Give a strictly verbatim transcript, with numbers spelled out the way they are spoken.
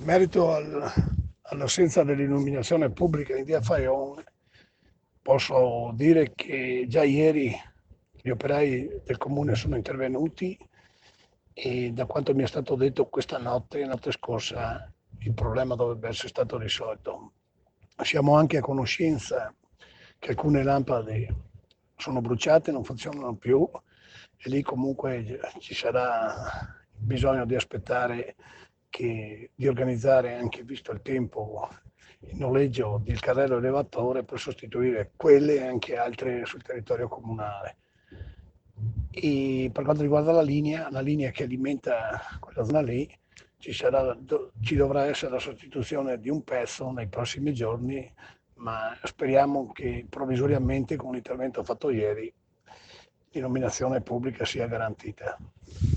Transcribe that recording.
In merito al- all'assenza dell'illuminazione pubblica in via Fajon, posso dire che già ieri gli operai del comune sono intervenuti e da quanto mi è stato detto questa notte, notte scorsa, il problema dovrebbe essere stato risolto. Siamo anche a conoscenza che alcune lampade sono bruciate, non funzionano più e lì comunque ci sarà bisogno di aspettare che, di organizzare, anche visto il tempo, il noleggio del carrello elevatore per sostituire quelle e anche altre sul territorio comunale. E per quanto riguarda la linea, la linea che alimenta quella zona lì, ci, sarà, ci dovrà essere la sostituzione di un pezzo nei prossimi giorni, ma speriamo che provvisoriamente con l'intervento fatto ieri l'illuminazione pubblica sia garantita.